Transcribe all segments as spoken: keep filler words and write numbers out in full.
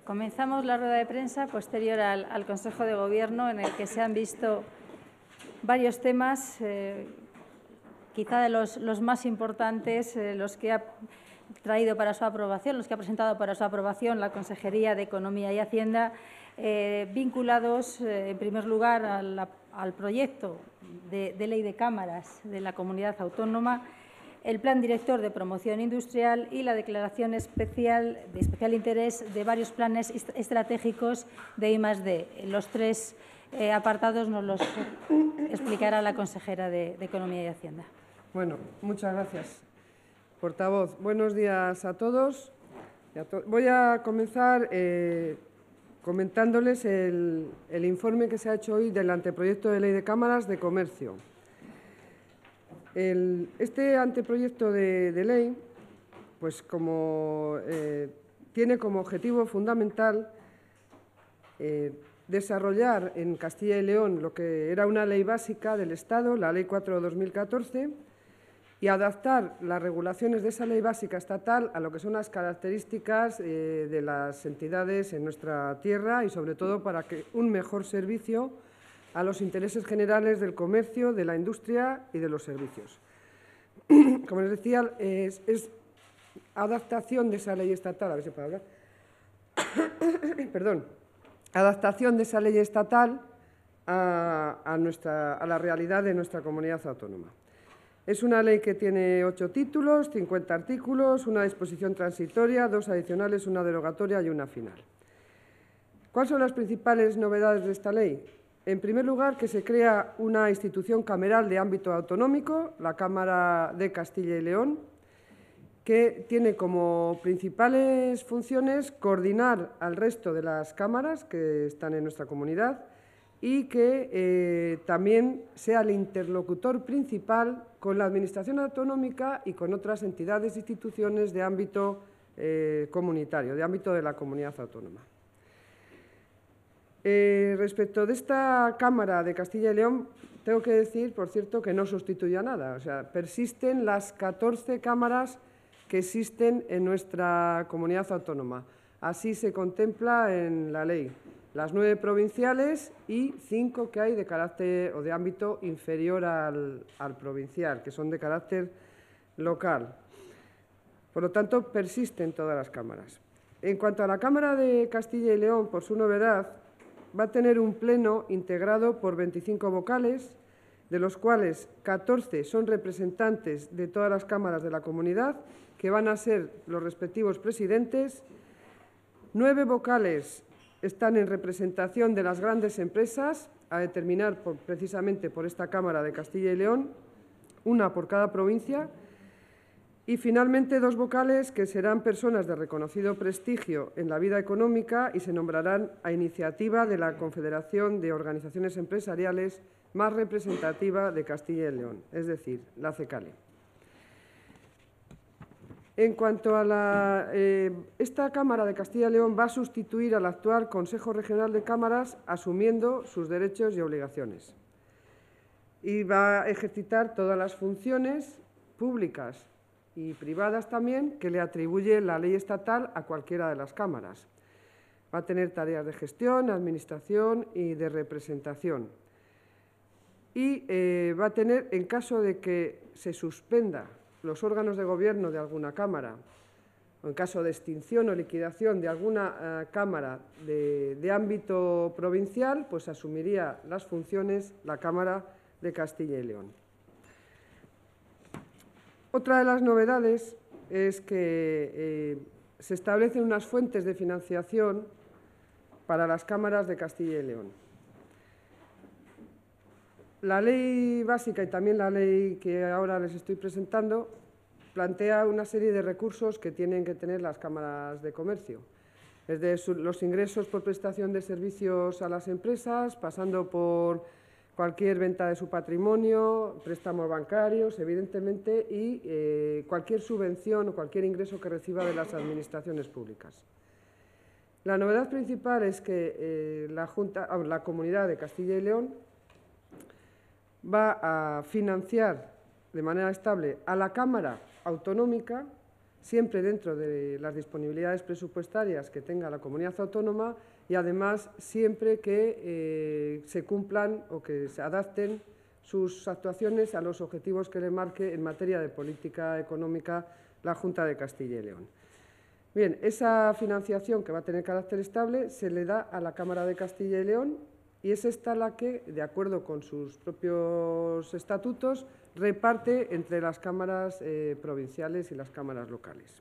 Comenzamos la rueda de prensa posterior al, al Consejo de Gobierno, en el que se han visto varios temas, eh, quizá de los, los más importantes, eh, los que ha traído para su aprobación, los que ha presentado para su aprobación la Consejería de Economía y Hacienda, eh, vinculados, eh, en primer lugar, a la, al proyecto de, de ley de cámaras de la Comunidad Autónoma, el Plan Director de Promoción Industrial y la declaración especial de especial interés de varios planes estratégicos de I más D. Los tres eh, apartados nos los explicará la consejera de, de Economía y Hacienda. Bueno, muchas gracias, portavoz. Buenos días a todos. Voy a comenzar eh, comentándoles el, el informe que se ha hecho hoy del anteproyecto de ley de cámaras de comercio. El, este anteproyecto de, de ley, pues como eh, tiene como objetivo fundamental eh, desarrollar en Castilla y León lo que era una ley básica del Estado, la Ley cuatro de dos mil catorce, y adaptar las regulaciones de esa ley básica estatal a lo que son las características eh, de las entidades en nuestra tierra y, sobre todo, para que un mejor servicio a los intereses generales del comercio, de la industria y de los servicios. Como les decía, es, es adaptación de esa ley estatal, a ver si puedo hablar, perdón, adaptación de esa ley estatal a, a, nuestra, a la realidad de nuestra comunidad autónoma. Es una ley que tiene ocho títulos, cincuenta artículos, una disposición transitoria, dos adicionales, una derogatoria y una final. ¿Cuáles son las principales novedades de esta ley? En primer lugar, que se crea una institución cameral de ámbito autonómico, la Cámara de Castilla y León, que tiene como principales funciones coordinar al resto de las cámaras que están en nuestra comunidad y que eh, también sea el interlocutor principal con la Administración autonómica y con otras entidades e instituciones de ámbito eh, comunitario, de ámbito de la comunidad autónoma. Eh, respecto de esta Cámara de Castilla y León, tengo que decir, por cierto, que no sustituye a nada. O sea, persisten las catorce cámaras que existen en nuestra comunidad autónoma. Así se contempla en la ley. Las nueve provinciales y cinco que hay de carácter o de ámbito inferior al, al provincial, que son de carácter local. Por lo tanto, persisten todas las cámaras. En cuanto a la Cámara de Castilla y León, por su novedad, va a tener un pleno integrado por veinticinco vocales, de los cuales catorce son representantes de todas las cámaras de la comunidad, que van a ser los respectivos presidentes. Nueve vocales están en representación de las grandes empresas, a determinar por, precisamente por esta Cámara de Castilla y León, una por cada provincia. Y, finalmente, dos vocales que serán personas de reconocido prestigio en la vida económica y se nombrarán a iniciativa de la Confederación de Organizaciones Empresariales más representativa de Castilla y León, es decir, la CECALE. En cuanto a la, eh, esta Cámara de Castilla y León va a sustituir al actual Consejo Regional de Cámaras, asumiendo sus derechos y obligaciones. Y va a ejercitar todas las funciones públicas y privadas también que le atribuye la ley estatal a cualquiera de las cámaras. Va a tener tareas de gestión, administración y de representación. Y eh, va a tener, en caso de que se suspenda los órganos de gobierno de alguna cámara, o en caso de extinción o liquidación de alguna eh, cámara de, de ámbito provincial, pues asumiría las funciones la Cámara de Castilla y León. Otra de las novedades es que eh, se establecen unas fuentes de financiación para las cámaras de Castilla y León. La ley básica y también la ley que ahora les estoy presentando plantea una serie de recursos que tienen que tener las cámaras de comercio, desde los ingresos por prestación de servicios a las empresas, pasando por cualquier venta de su patrimonio, préstamos bancarios, evidentemente, y eh, cualquier subvención o cualquier ingreso que reciba de las administraciones públicas. La novedad principal es que eh, la, Junta, la Comunidad de Castilla y León va a financiar de manera estable a la Cámara Autonómica siempre dentro de las disponibilidades presupuestarias que tenga la comunidad autónoma y, además, siempre que eh, se cumplan o que se adapten sus actuaciones a los objetivos que le marque en materia de política económica la Junta de Castilla y León. Bien, esa financiación, que va a tener carácter estable, se le da a la Cámara de Castilla y León y es esta la que, de acuerdo con sus propios estatutos, reparte entre las cámaras eh, provinciales y las cámaras locales.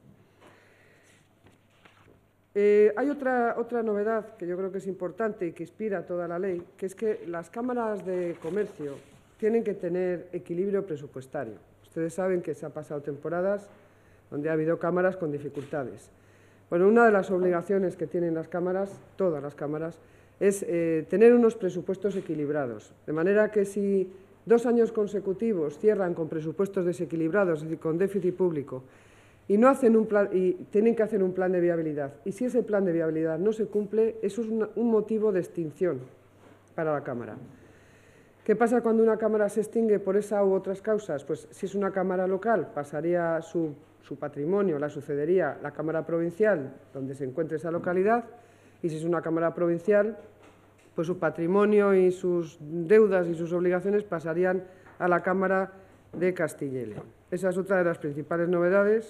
Eh, hay otra, otra novedad que yo creo que es importante y que inspira toda la ley, que es que las cámaras de comercio tienen que tener equilibrio presupuestario. Ustedes saben que se han pasado temporadas donde ha habido cámaras con dificultades. Bueno, una de las obligaciones que tienen las cámaras, todas las cámaras, es eh, tener unos presupuestos equilibrados, de manera que si dos años consecutivos cierran con presupuestos desequilibrados, es decir, con déficit público, y, no hacen un plan, y tienen que hacer un plan de viabilidad, y si ese plan de viabilidad no se cumple, eso es una, un motivo de extinción para la Cámara. ¿Qué pasa cuando una Cámara se extingue por esa u otras causas? Pues si es una Cámara local, pasaría su, su patrimonio, la sucedería la Cámara provincial, donde se encuentre esa localidad, y si es una Cámara provincial, pues su patrimonio y sus deudas y sus obligaciones pasarían a la Cámara de Castilla y León. Esa es otra de las principales novedades.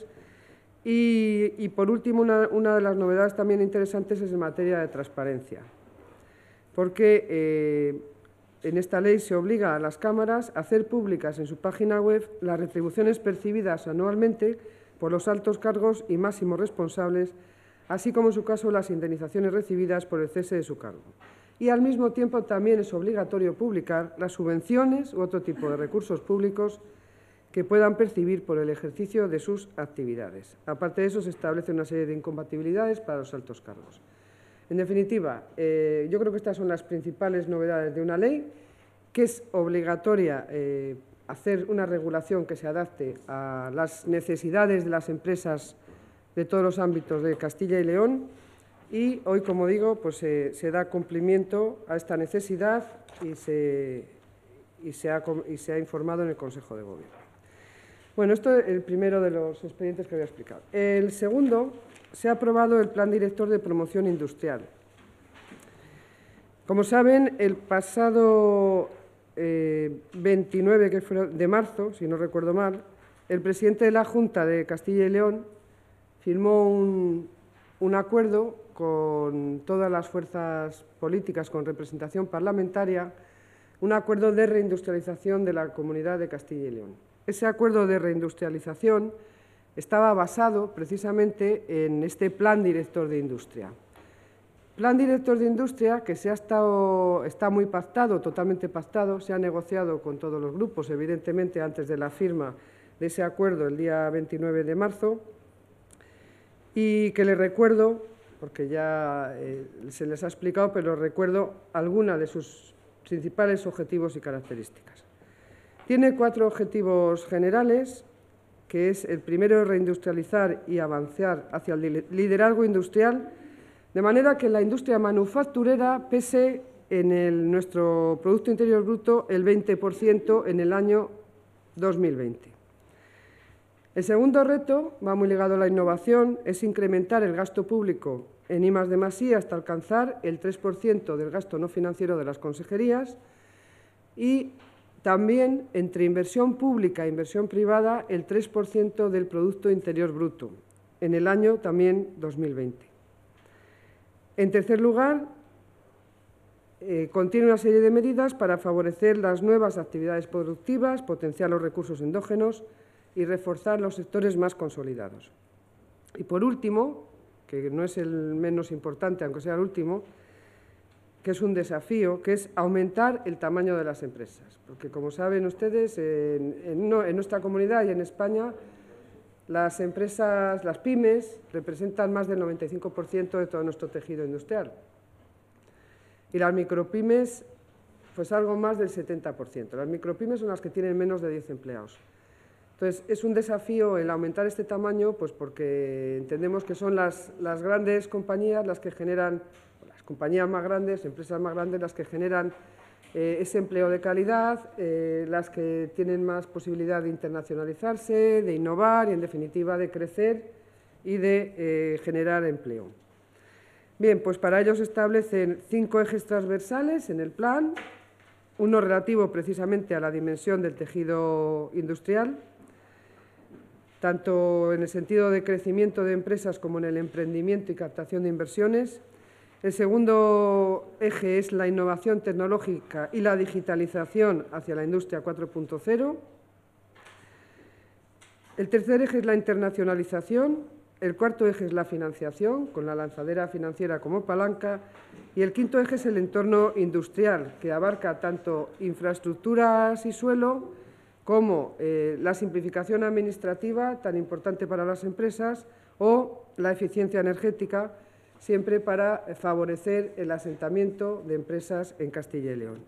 Y, y por último, una, una de las novedades también interesantes es en materia de transparencia, porque eh, en esta ley se obliga a las cámaras a hacer públicas en su página web las retribuciones percibidas anualmente por los altos cargos y máximos responsables, así como en su caso las indemnizaciones recibidas por el cese de su cargo. Y al mismo tiempo también es obligatorio publicar las subvenciones u otro tipo de recursos públicos que puedan percibir por el ejercicio de sus actividades. Aparte de eso, se establece una serie de incompatibilidades para los altos cargos. En definitiva, eh, yo creo que estas son las principales novedades de una ley, que es obligatoria eh, hacer una regulación que se adapte a las necesidades de las empresas de todos los ámbitos de Castilla y León, y hoy, como digo, pues, eh, se da cumplimiento a esta necesidad y se, y, se ha, y se ha informado en el Consejo de Gobierno. Bueno, esto es el primero de los expedientes que voy a explicar. El segundo, se ha aprobado el Plan Director de Promoción Industrial. Como saben, el pasado eh, veintinueve que fue de marzo, si no recuerdo mal, el presidente de la Junta de Castilla y León firmó un, un acuerdo con todas las fuerzas políticas con representación parlamentaria, un acuerdo de reindustrialización de la Comunidad de Castilla y León. Ese acuerdo de reindustrialización estaba basado precisamente en este Plan Director de Industria. Plan Director de Industria que se ha estado, está muy pactado, totalmente pactado, se ha negociado con todos los grupos, evidentemente, antes de la firma de ese acuerdo el día veintinueve de marzo, y que les recuerdo, porque ya eh, se les ha explicado, pero recuerdo algunas de sus principales objetivos y características. Tiene cuatro objetivos generales, que es el primero, reindustrializar y avanzar hacia el liderazgo industrial, de manera que la industria manufacturera pese en el, nuestro Producto Interior Bruto el veinte por ciento en el año dos mil veinte. El segundo reto, va muy ligado a la innovación, es incrementar el gasto público en I más D más I hasta alcanzar el tres por ciento del gasto no financiero de las consejerías y también entre inversión pública e inversión privada el tres por ciento del Producto Interior Bruto en el año también dos mil veinte. En tercer lugar, eh, contiene una serie de medidas para favorecer las nuevas actividades productivas, potenciar los recursos endógenos y reforzar los sectores más consolidados. Y por último, que no es el menos importante, aunque sea el último, que es un desafío, que es aumentar el tamaño de las empresas. Porque, como saben ustedes, en, en, no, en nuestra comunidad y en España, las empresas, las pymes, representan más del noventa y cinco por ciento de todo nuestro tejido industrial. Y las micropymes, pues algo más del setenta por ciento. Las micropymes son las que tienen menos de diez empleados. Entonces, es un desafío el aumentar este tamaño, pues porque entendemos que son las, las grandes compañías las que generan, las compañías más grandes, empresas más grandes, las que generan eh, ese empleo de calidad, eh, las que tienen más posibilidad de internacionalizarse, de innovar y, en definitiva, de crecer y de eh, generar empleo. Bien, pues para ello se establecen cinco ejes transversales en el plan, uno relativo precisamente a la dimensión del tejido industrial, tanto en el sentido de crecimiento de empresas como en el emprendimiento y captación de inversiones. El segundo eje es la innovación tecnológica y la digitalización hacia la industria cuatro punto cero. El tercer eje es la internacionalización. El cuarto eje es la financiación, con la lanzadera financiera como palanca. Y el quinto eje es el entorno industrial, que abarca tanto infraestructuras y suelo como eh, la simplificación administrativa, tan importante para las empresas, o la eficiencia energética, siempre para favorecer el asentamiento de empresas en Castilla y León.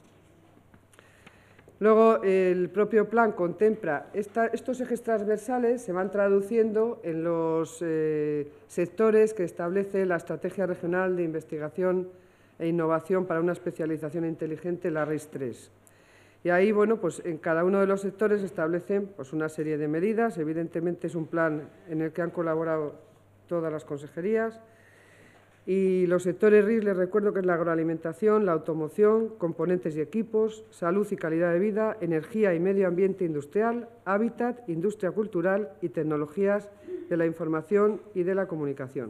Luego, el propio plan contempla esta, estos ejes transversales, se van traduciendo en los eh, sectores que establece la Estrategia Regional de Investigación e Innovación para una Especialización Inteligente, la RIS tres. Y ahí, bueno, pues en cada uno de los sectores se establecen pues, una serie de medidas. Evidentemente es un plan en el que han colaborado todas las consejerías. Y los sectores R I S, les recuerdo que es la agroalimentación, la automoción, componentes y equipos, salud y calidad de vida, energía y medio ambiente industrial, hábitat, industria cultural y tecnologías de la información y de la comunicación.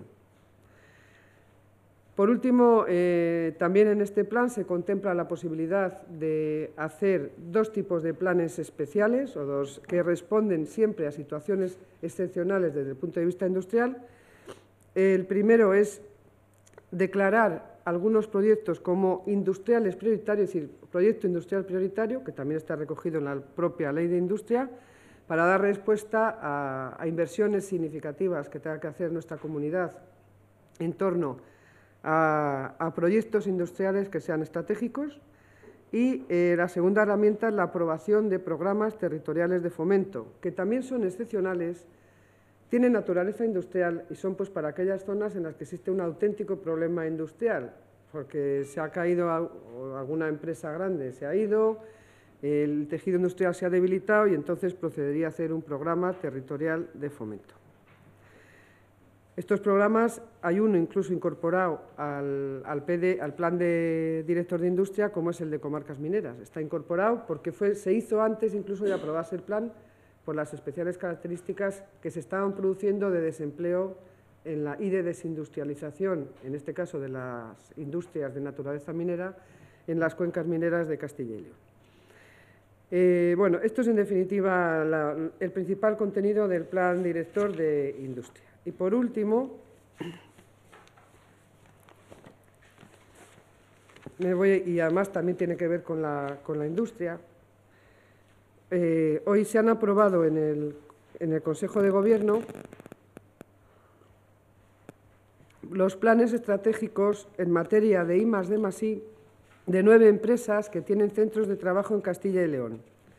Por último, eh, también en este plan se contempla la posibilidad de hacer dos tipos de planes especiales o dos que responden siempre a situaciones excepcionales desde el punto de vista industrial. El primero es declarar algunos proyectos como industriales prioritarios, es decir, proyecto industrial prioritario, que también está recogido en la propia Ley de Industria, para dar respuesta a, a inversiones significativas que tenga que hacer nuestra comunidad en torno a, a proyectos industriales que sean estratégicos. Y eh, la segunda herramienta es la aprobación de programas territoriales de fomento, que también son excepcionales, tienen naturaleza industrial y son pues, para aquellas zonas en las que existe un auténtico problema industrial, porque se ha caído alguna empresa grande, se ha ido, el tejido industrial se ha debilitado y entonces procedería a hacer un programa territorial de fomento. Estos programas, hay uno incluso incorporado al, al, P D, al Plan de Director de Industria, como es el de Comarcas Mineras. Está incorporado porque fue, se hizo antes incluso de aprobarse el plan por las especiales características que se estaban produciendo de desempleo en la, y de desindustrialización, en este caso de las industrias de naturaleza minera, en las cuencas mineras de Castilla y León. Eh, bueno, esto es en definitiva la, el principal contenido del Plan Director de Industria. Y por último, me voy, y además también tiene que ver con la, con la industria, eh, hoy se han aprobado en el, en el Consejo de Gobierno los planes estratégicos en materia de I más D más I de nueve empresas que tienen centros de trabajo en Castilla y León.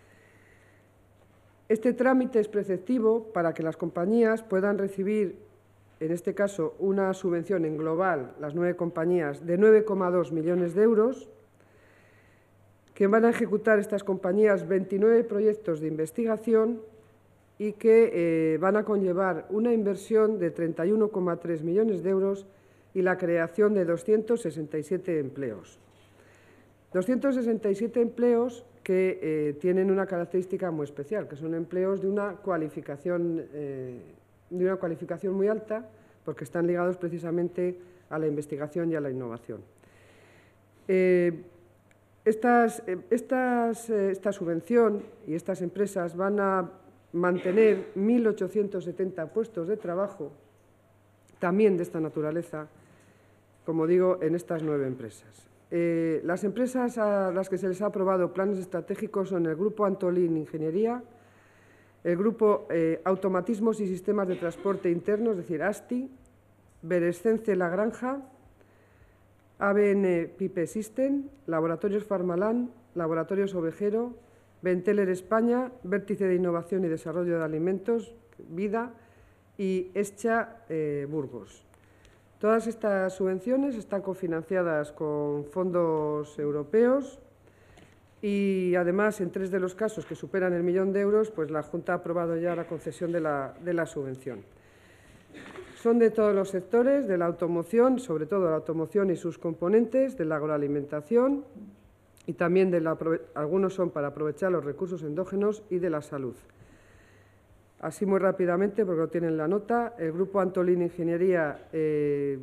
Este trámite es preceptivo para que las compañías puedan recibir, en este caso, una subvención en global, las nueve compañías, de nueve coma dos millones de euros, que van a ejecutar estas compañías veintinueve proyectos de investigación y que eh, van a conllevar una inversión de treinta y uno coma tres millones de euros y la creación de doscientos sesenta y siete empleos. doscientos sesenta y siete empleos que eh, tienen una característica muy especial, que son empleos de una cualificación, eh, de una cualificación muy alta, porque están ligados precisamente a la investigación y a la innovación. Eh, estas, estas, esta subvención y estas empresas van a mantener mil ochocientos setenta puestos de trabajo, también de esta naturaleza, como digo, en estas nueve empresas. Eh, las empresas a las que se les ha aprobado planes estratégicos son el Grupo Antolín Ingeniería, el Grupo eh, Automatismos y Sistemas de Transporte Interno, es decir, ASTI, Berescence La Granja, A B N Pipe System, Laboratorios Farmalán, Laboratorios Ovejero, Benteler España, Vértice de Innovación y Desarrollo de Alimentos, Vida, y Escha eh, Burgos. Todas estas subvenciones están cofinanciadas con fondos europeos y, además, en tres de los casos que superan el millón de euros, pues la Junta ha aprobado ya la concesión de la, de la subvención. son de todos los sectores, de la automoción, sobre todo la automoción y sus componentes, de la agroalimentación y también de la, algunos son para aprovechar los recursos endógenos y de la salud. Así muy rápidamente, porque lo tienen en la nota, el Grupo Antolín Ingeniería eh,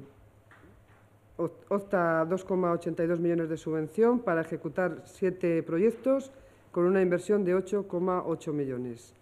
opta a dos coma ochenta y dos millones de subvención para ejecutar siete proyectos con una inversión de ocho coma ocho millones.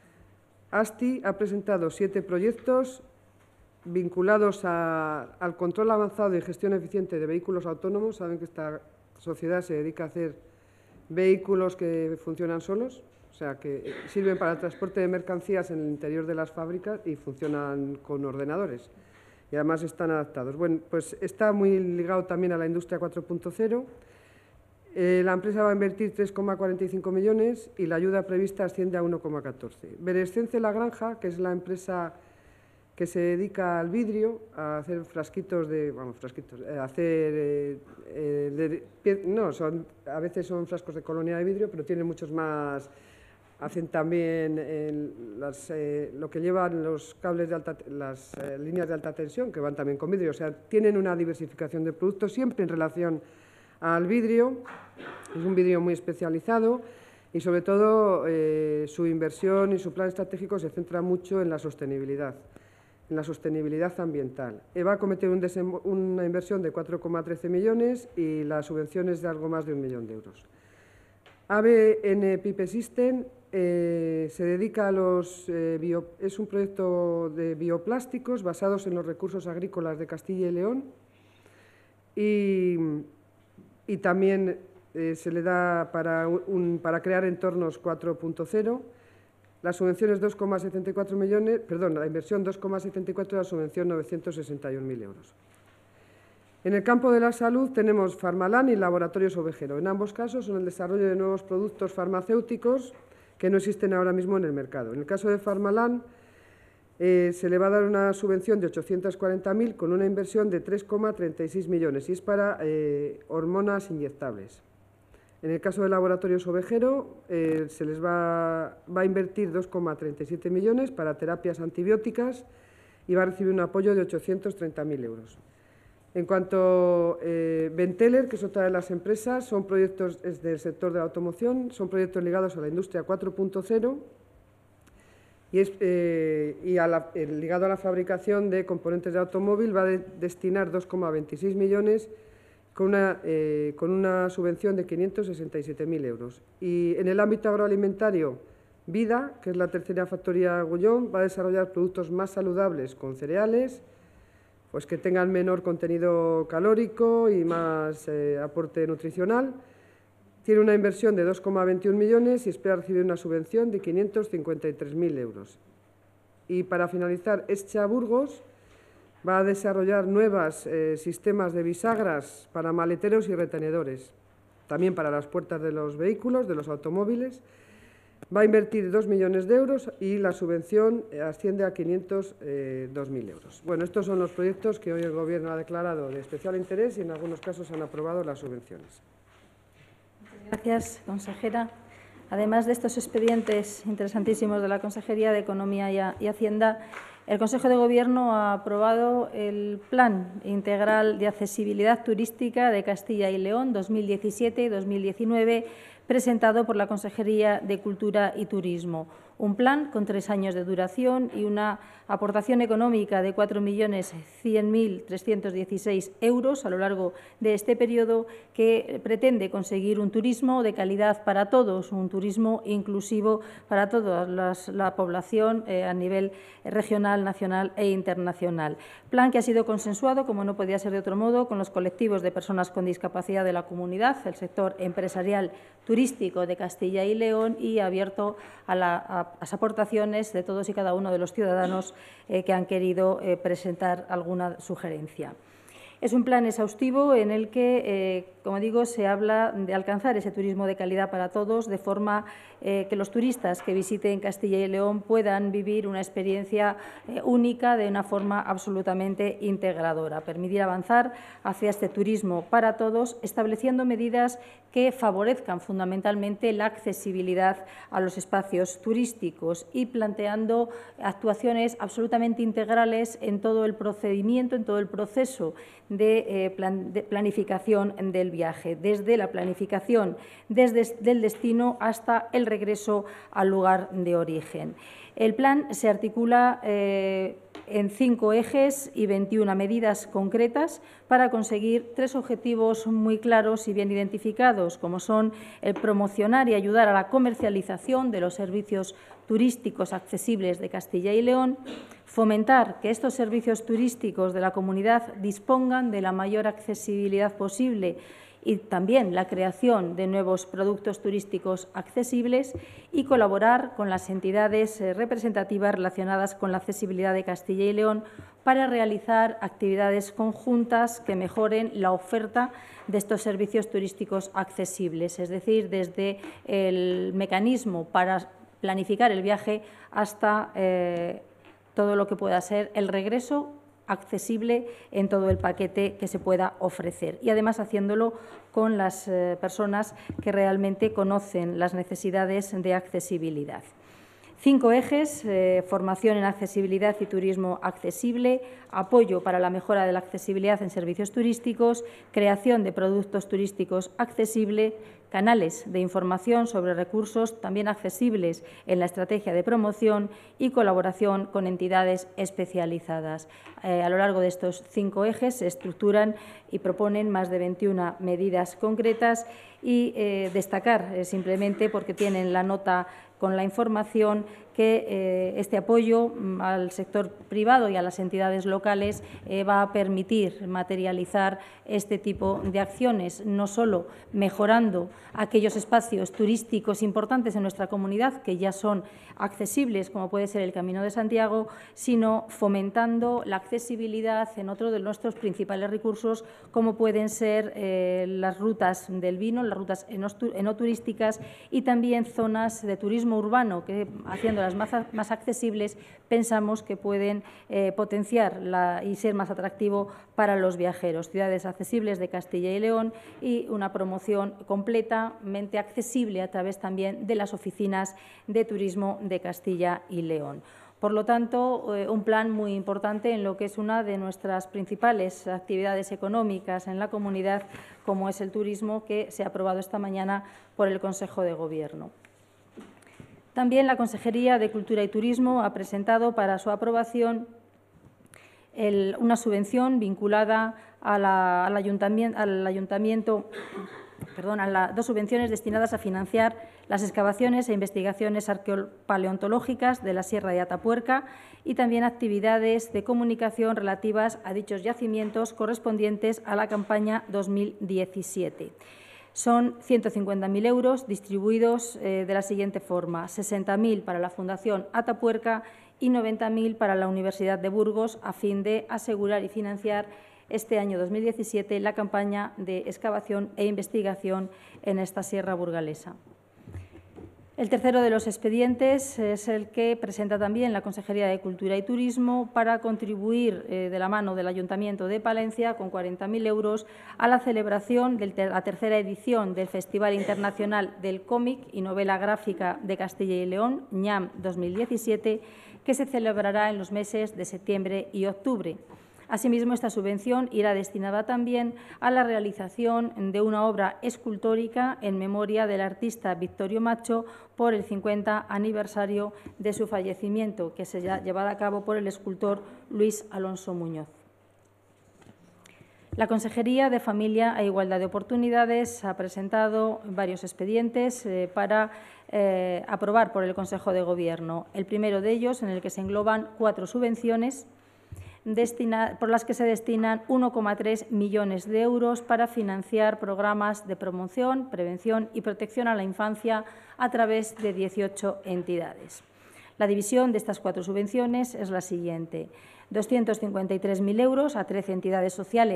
ASTI ha presentado siete proyectos vinculados a, al control avanzado y gestión eficiente de vehículos autónomos. Saben que esta sociedad se dedica a hacer vehículos que funcionan solos, o sea, que sirven para el transporte de mercancías en el interior de las fábricas y funcionan con ordenadores. Y además están adaptados. Bueno, pues está muy ligado también a la industria cuatro punto cero. Eh, la empresa va a invertir tres coma cuarenta y cinco millones y la ayuda prevista asciende a uno coma catorce. Berescence La Granja, que es la empresa que se dedica al vidrio, a hacer frasquitos de, vamos, frasquitos, eh, a hacer, eh, eh, de, no, son, a veces son frascos de colonia de vidrio, pero tienen muchos más. Hacen también eh, las, eh, lo que llevan los cables de alta, las eh, líneas de alta tensión, que van también con vidrio. O sea, tienen una diversificación de productos siempre en relación al vidrio. Es un vidrio muy especializado y, sobre todo, eh, su inversión y su plan estratégico se centra mucho en la sostenibilidad, en la sostenibilidad ambiental. E va a cometer un una inversión de cuatro coma trece millones y la subvención es de algo más de un millón de euros. A B N Pipe System eh, se dedica a los... Eh, bio, es un proyecto de bioplásticos basados en los recursos agrícolas de Castilla y León y, y también eh, se le da para, un, para crear entornos cuatro punto cero. La subvención es dos coma setenta y cuatro millones, perdón, la inversión dos coma setenta y cuatro y la subvención novecientos sesenta y un mil euros. En el campo de la salud tenemos Farmalán y Laboratorios Ovejero. En ambos casos son el desarrollo de nuevos productos farmacéuticos que no existen ahora mismo en el mercado. En el caso de Farmalán eh, se le va a dar una subvención de ochocientos cuarenta mil con una inversión de tres coma treinta y seis millones y es para eh, hormonas inyectables. En el caso de Laboratorios Ovejero eh, se les va, va a invertir dos coma treinta y siete millones para terapias antibióticas y va a recibir un apoyo de ochocientos treinta mil euros. En cuanto a eh, Benteler, que es otra de las empresas, son proyectos es del sector de la automoción, son proyectos ligados a la industria cuatro punto cero y, es, eh, y a la, eh, ligado a la fabricación de componentes de automóvil va a de, destinar dos coma veintiséis millones con una, eh, con una subvención de quinientos sesenta y siete mil euros. Y en el ámbito agroalimentario, Vida, que es la tercera factoría Gullón, va a desarrollar productos más saludables con cereales, pues que tengan menor contenido calórico y más eh, aporte nutricional. Tiene una inversión de dos coma veintiún millones y espera recibir una subvención de quinientos cincuenta y tres mil euros. Y para finalizar, Escha Burgos va a desarrollar nuevos eh, sistemas de bisagras para maleteros y retenedores, también para las puertas de los vehículos, de los automóviles. Va a invertir dos millones de euros y la subvención asciende a quinientos dos mil euros. Bueno, estos son los proyectos que hoy el Gobierno ha declarado de especial interés y en algunos casos han aprobado las subvenciones. Gracias, consejera. Además de estos expedientes interesantísimos de la Consejería de Economía y Hacienda, el Consejo de Gobierno ha aprobado el Plan Integral de Accesibilidad Turística de Castilla y León dos mil diecisiete y dos mil diecinueve, presentado por la Consejería de Cultura y Turismo. Un plan con tres años de duración y una aportación económica de cuatro millones cien mil trescientos dieciséis euros a lo largo de este periodo, que pretende conseguir un turismo de calidad para todos, un turismo inclusivo para toda las, la población eh, a nivel regional, nacional e internacional. Plan que ha sido consensuado, como no podía ser de otro modo, con los colectivos de personas con discapacidad de la comunidad, el sector empresarial turístico de Castilla y León y abierto a, la, a las aportaciones de todos y cada uno de los ciudadanos eh, que han querido eh, presentar alguna sugerencia. Es un plan exhaustivo en el que, eh, como digo, se habla de alcanzar ese turismo de calidad para todos, de forma eh, que los turistas que visiten Castilla y León puedan vivir una experiencia eh, única de una forma absolutamente integradora, permitir avanzar hacia este turismo para todos, estableciendo medidas que favorezcan fundamentalmente la accesibilidad a los espacios turísticos y planteando actuaciones absolutamente integrales en todo el procedimiento, en todo el proceso de, eh, plan, de planificación del viaje, desde la planificación desde del destino hasta el regreso al lugar de origen. El plan se articula eh, en cinco ejes y veintiuna medidas concretas para conseguir tres objetivos muy claros y bien identificados, como son el promocionar y ayudar a la comercialización de los servicios turísticos accesibles de Castilla y León, fomentar que estos servicios turísticos de la comunidad dispongan de la mayor accesibilidad posible y también la creación de nuevos productos turísticos accesibles y colaborar con las entidades representativas relacionadas con la accesibilidad de Castilla y León para realizar actividades conjuntas que mejoren la oferta de estos servicios turísticos accesibles, es decir, desde el mecanismo para planificar el viaje hasta eh, todo lo que pueda ser el regreso accesible en todo el paquete que se pueda ofrecer y además haciéndolo con las eh, personas que realmente conocen las necesidades de accesibilidad. Cinco ejes, eh, formación en accesibilidad y turismo accesible, apoyo para la mejora de la accesibilidad en servicios turísticos, creación de productos turísticos accesibles, canales de información sobre recursos también accesibles en la estrategia de promoción y colaboración con entidades especializadas. Eh, a lo largo de estos cinco ejes se estructuran y proponen más de veintiuna medidas concretas y eh, destacar eh, simplemente porque tienen la nota con la información que eh, este apoyo al sector privado y a las entidades locales eh, va a permitir materializar este tipo de acciones, no solo mejorando aquellos espacios turísticos importantes en nuestra comunidad que ya son accesibles, como puede ser el Camino de Santiago, sino fomentando la accesibilidad en otro de nuestros principales recursos, como pueden ser eh, las rutas del vino, las rutas enoturísticas y también zonas de turismo urbano que, haciendo las más, más accesibles, pensamos que pueden eh, potenciar la, y ser más atractivo para los viajeros. Ciudades accesibles de Castilla y León y una promoción completamente accesible a través también de las oficinas de turismo de Castilla y León. Por lo tanto, eh, un plan muy importante en lo que es una de nuestras principales actividades económicas en la comunidad, como es el turismo, que se ha aprobado esta mañana por el Consejo de Gobierno. También la Consejería de Cultura y Turismo ha presentado para su aprobación el, una subvención vinculada a la, al ayuntamiento, al ayuntamiento perdón, a las dos subvenciones destinadas a financiar las excavaciones e investigaciones arqueopaleontológicas de la Sierra de Atapuerca y también actividades de comunicación relativas a dichos yacimientos correspondientes a la campaña dos mil diecisiete. Son ciento cincuenta mil euros distribuidos eh, de la siguiente forma: sesenta mil para la Fundación Atapuerca y noventa mil para la Universidad de Burgos, a fin de asegurar y financiar este año dos mil diecisiete la campaña de excavación e investigación en esta sierra burgalesa. El tercero de los expedientes es el que presenta también la Consejería de Cultura y Turismo para contribuir eh, de la mano del Ayuntamiento de Palencia con cuarenta mil euros a la celebración de la tercera edición del Festival Internacional del Cómic y Novela Gráfica de Castilla y León, ñam dos mil diecisiete, que se celebrará en los meses de septiembre y octubre. Asimismo, esta subvención irá destinada también a la realización de una obra escultórica en memoria del artista Victorio Macho por el cincuenta aniversario de su fallecimiento, que se llevará a cabo por el escultor Luis Alonso Muñoz. La Consejería de Familia e Igualdad de Oportunidades ha presentado varios expedientes eh, para eh, aprobar por el Consejo de Gobierno. El primero de ellos, en el que se engloban cuatro subvenciones, Destina, por las que se destinan uno coma tres millones de euros para financiar programas de promoción, prevención y protección a la infancia a través de dieciocho entidades. La división de estas cuatro subvenciones es la siguiente: doscientos cincuenta y tres mil euros a trece entidades sociales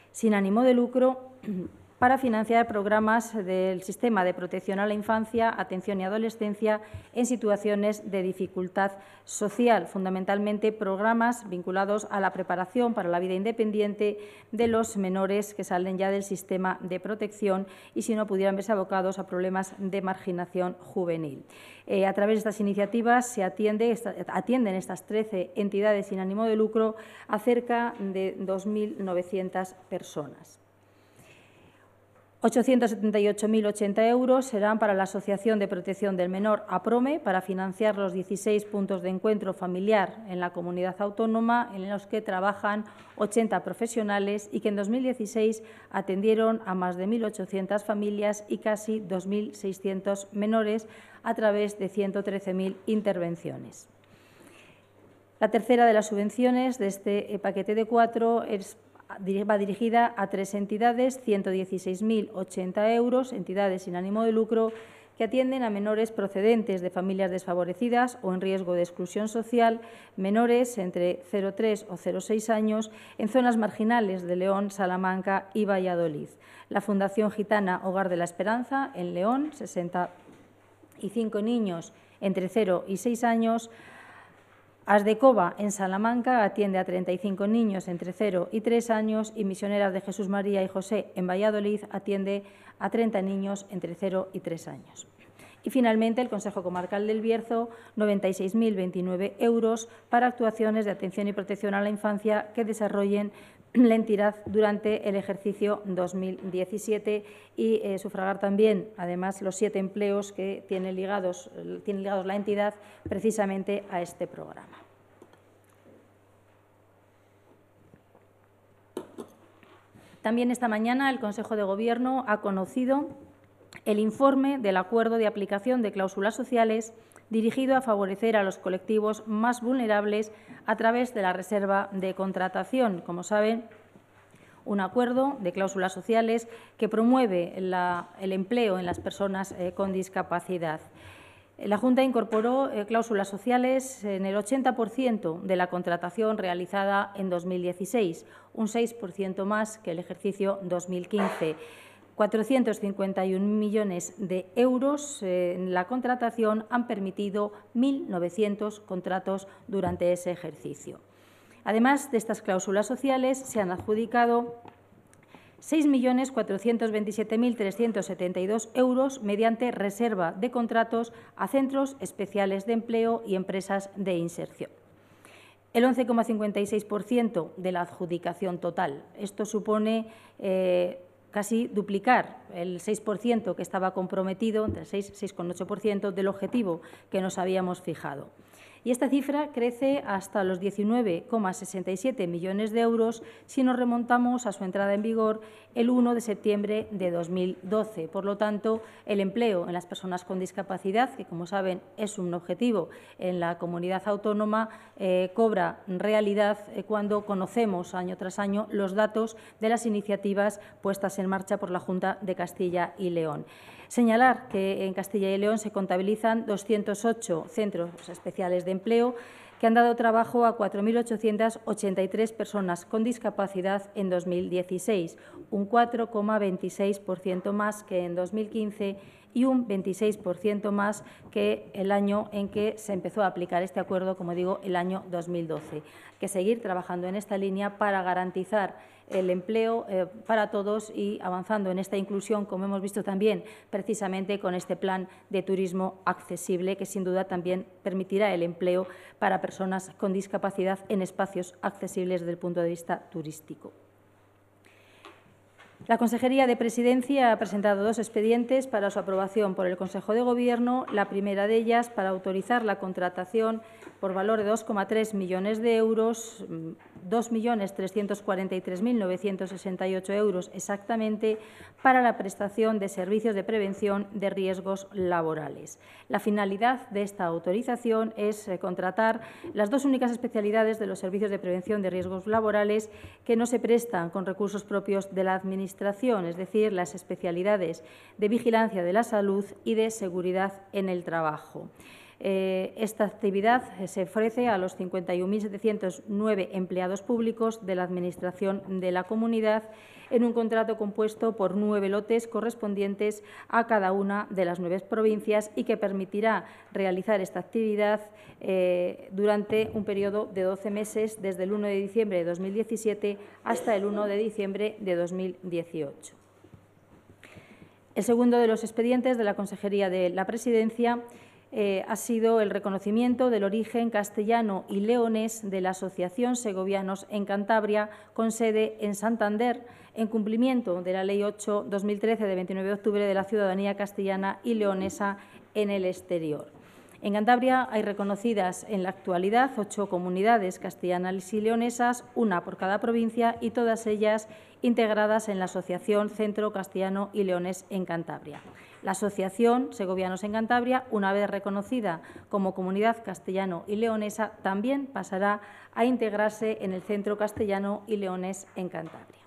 sin ánimo de lucro para financiar programas del Sistema de Protección a la Infancia, Atención y Adolescencia en situaciones de dificultad social, fundamentalmente programas vinculados a la preparación para la vida independiente de los menores que salen ya del sistema de protección y, si no, pudieran verse abocados a problemas de marginación juvenil. Eh, a través de estas iniciativas se atiende, esta, atienden estas trece entidades sin ánimo de lucro a cerca de dos mil novecientas personas. ochocientos setenta y ocho mil ochenta euros serán para la Asociación de Protección del Menor APROME para financiar los dieciséis puntos de encuentro familiar en la comunidad autónoma en los que trabajan ochenta profesionales y que en dos mil dieciséis atendieron a más de mil ochocientas familias y casi dos mil seiscientos menores a través de ciento trece mil intervenciones. La tercera de las subvenciones de este paquete de cuatro es va dirigida a tres entidades, ciento dieciséis mil ochenta euros, entidades sin ánimo de lucro, que atienden a menores procedentes de familias desfavorecidas o en riesgo de exclusión social, menores entre cero coma tres o cero coma seis años, en zonas marginales de León, Salamanca y Valladolid. La Fundación Gitana Hogar de la Esperanza, en León, sesenta y cinco niños entre cero y seis años. Asdecova, en Salamanca, atiende a treinta y cinco niños entre cero y tres años y Misioneras de Jesús María y José, en Valladolid, atiende a treinta niños entre cero y tres años. Y, finalmente, el Consejo Comarcal del Bierzo, noventa y seis mil veintinueve euros para actuaciones de atención y protección a la infancia que desarrollen la entidad durante el ejercicio dos mil diecisiete y eh, sufragar también, además, los siete empleos que tiene ligados, tiene ligados la entidad precisamente a este programa. También esta mañana el Consejo de Gobierno ha conocido el informe del Acuerdo de aplicación de cláusulas sociales dirigido a favorecer a los colectivos más vulnerables a través de la reserva de contratación. Como saben, un acuerdo de cláusulas sociales que promueve la, el empleo en las personas eh, con discapacidad. La Junta incorporó eh, cláusulas sociales en el ochenta por ciento de la contratación realizada en dos mil dieciséis, un seis por ciento más que el ejercicio dos mil quince. cuatrocientos cincuenta y un millones de euros en la contratación han permitido mil novecientos contratos durante ese ejercicio. Además de estas cláusulas sociales, se han adjudicado seis millones cuatrocientos veintisiete mil trescientos setenta y dos euros mediante reserva de contratos a centros especiales de empleo y empresas de inserción. El once coma cincuenta y seis por ciento de la adjudicación total. Esto supone eh, casi duplicar el seis por ciento que estaba comprometido, entre el seis y seis coma ocho por ciento del objetivo que nos habíamos fijado. Y esta cifra crece hasta los diecinueve coma sesenta y siete millones de euros si nos remontamos a su entrada en vigor el uno de septiembre de dos mil doce. Por lo tanto, el empleo en las personas con discapacidad, que como saben es un objetivo en la comunidad autónoma, eh, cobra realidad eh, cuando conocemos año tras año los datos de las iniciativas puestas en marcha por la Junta de Castilla y León. Señalar que en Castilla y León se contabilizan doscientos ocho centros especiales de empleo que han dado trabajo a cuatro mil ochocientas ochenta y tres personas con discapacidad en dos mil dieciséis, un cuatro coma veintiséis por ciento más que en dos mil quince y un veintiséis por ciento más que el año en que se empezó a aplicar este acuerdo, como digo, el año dos mil doce. Hay que seguir trabajando en esta línea para garantizar el empleo eh, para todos y avanzando en esta inclusión, como hemos visto también precisamente con este plan de turismo accesible, que sin duda también permitirá el empleo para personas con discapacidad en espacios accesibles desde el punto de vista turístico. La Consejería de Presidencia ha presentado dos expedientes para su aprobación por el Consejo de Gobierno. La primera de ellas para autorizar la contratación por valor de dos coma tres millones de euros, dos millones trescientos cuarenta y tres mil novecientos sesenta y ocho euros exactamente, para la prestación de servicios de prevención de riesgos laborales. La finalidad de esta autorización es contratar las dos únicas especialidades de los servicios de prevención de riesgos laborales que no se prestan con recursos propios de la Administración, es decir, las especialidades de vigilancia de la salud y de seguridad en el trabajo. Eh, esta actividad se ofrece a los cincuenta y un mil setecientos nueve empleados públicos de la Administración de la Comunidad en un contrato compuesto por nueve lotes correspondientes a cada una de las nueve provincias y que permitirá realizar esta actividad eh, durante un periodo de doce meses, desde el uno de diciembre de dos mil diecisiete hasta el uno de diciembre de dos mil dieciocho. El segundo de los expedientes de la Consejería de la Presidencia Eh, ha sido el reconocimiento del origen castellano y leonés de la Asociación Segovianos en Cantabria, con sede en Santander, en cumplimiento de la Ley ocho barra dos mil trece de veintinueve de octubre de la ciudadanía castellana y leonesa en el exterior. En Cantabria hay reconocidas en la actualidad ocho comunidades castellanas y leonesas, una por cada provincia, y todas ellas integradas en la Asociación Centro Castellano y Leonés en Cantabria. La Asociación Segovianos en Cantabria, una vez reconocida como comunidad castellano y leonesa, también pasará a integrarse en el Centro Castellano y Leonés en Cantabria.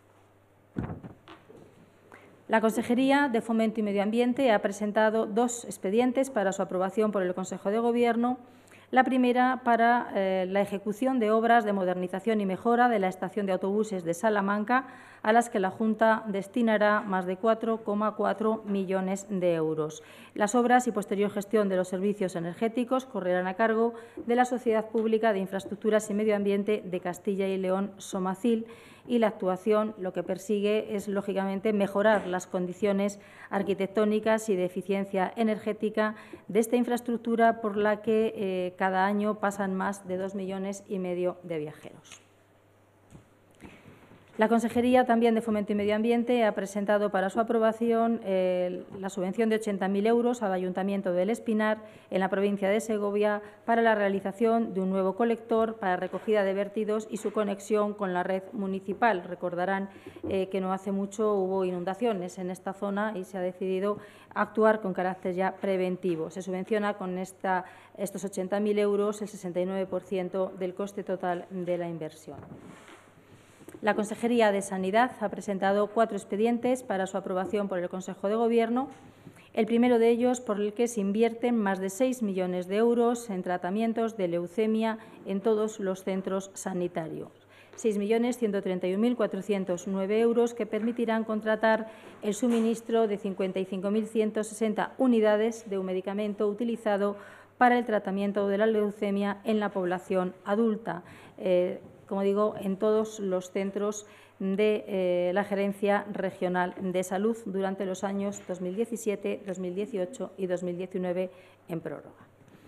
La Consejería de Fomento y Medio Ambiente ha presentado dos expedientes para su aprobación por el Consejo de Gobierno. La primera para eh, la ejecución de obras de modernización y mejora de la estación de autobuses de Salamanca, a las que la Junta destinará más de cuatro coma cuatro millones de euros. Las obras y posterior gestión de los servicios energéticos correrán a cargo de la Sociedad Pública de Infraestructuras y Medio Ambiente de Castilla y León, Somacil, y la actuación lo que persigue es, lógicamente, mejorar las condiciones arquitectónicas y de eficiencia energética de esta infraestructura, por la que eh, cada año pasan más de dos millones y medio de viajeros. La Consejería también de Fomento y Medio Ambiente ha presentado para su aprobación eh, la subvención de ochenta mil euros al Ayuntamiento del Espinar, en la provincia de Segovia, para la realización de un nuevo colector para recogida de vertidos y su conexión con la red municipal. Recordarán eh, que no hace mucho hubo inundaciones en esta zona y se ha decidido actuar con carácter ya preventivo. Se subvenciona con esta, estos ochenta mil euros el sesenta y nueve por ciento del coste total de la inversión. La Consejería de Sanidad ha presentado cuatro expedientes para su aprobación por el Consejo de Gobierno. El primero de ellos, por el que se invierten más de seis millones de euros en tratamientos de leucemia en todos los centros sanitarios. seis millones ciento treinta y un mil cuatrocientos nueve euros que permitirán contratar el suministro de cincuenta y cinco mil ciento sesenta unidades de un medicamento utilizado para el tratamiento de la leucemia en la población adulta. Eh, como digo, en todos los centros de eh, la Gerencia Regional de Salud durante los años dos mil diecisiete, dos mil dieciocho y dos mil diecinueve en prórroga.